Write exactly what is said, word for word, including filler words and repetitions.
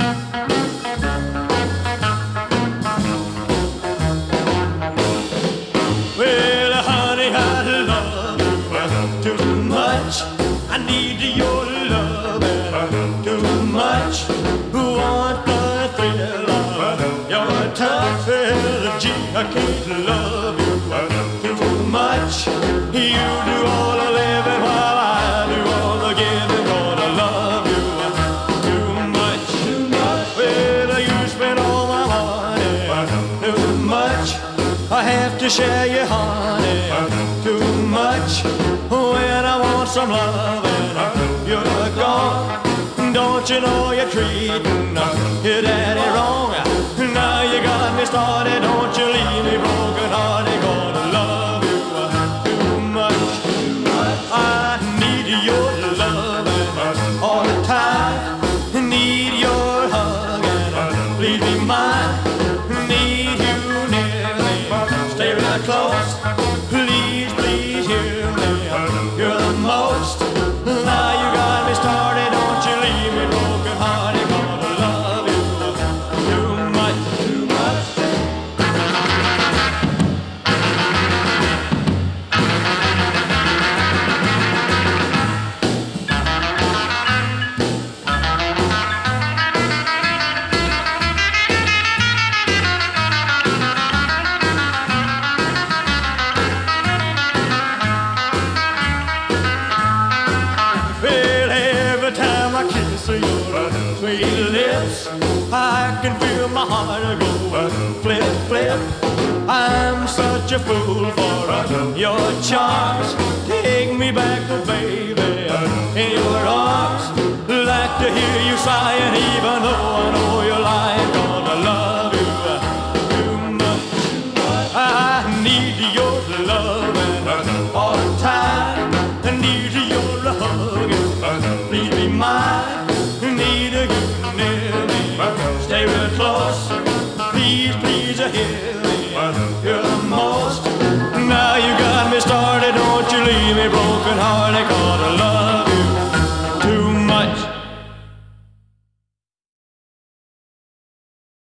Well, honey, I love you too much. I need your love too much. Want the thrill of your touch, well, gee, I can't love you too much. You do all the living while I do all the giving. Gonna love you too much, too much. Well, you spend all my money too much. I have to share your honey too much. When I want some loving, you're gone. Don't you know you're treating your daddy wrong? Now you got me started. Don't you leave me broken hearted. Gonna love you too much. I need your loving all the time. Need your hugging, please be mine. Need you near me, stay real close. Please, please hear me. You're the most. Now you got me started. Don't you leave me broken hearted. Gonna love you too much, too much. Well, every time I kiss your sweet lips, I can feel my heart go flip, flip. I'm such a fool for your charms. Take me back, baby, in your arms. Like to hear you sighing, even though I know you're lying. Gonna love you too much. I need your loving all the time. I need your hugging, please be mine. Need you near me, stay real close. Please, please hear me. You're the most. Now you got me started. Don't you leave me broken hearted. Gonna love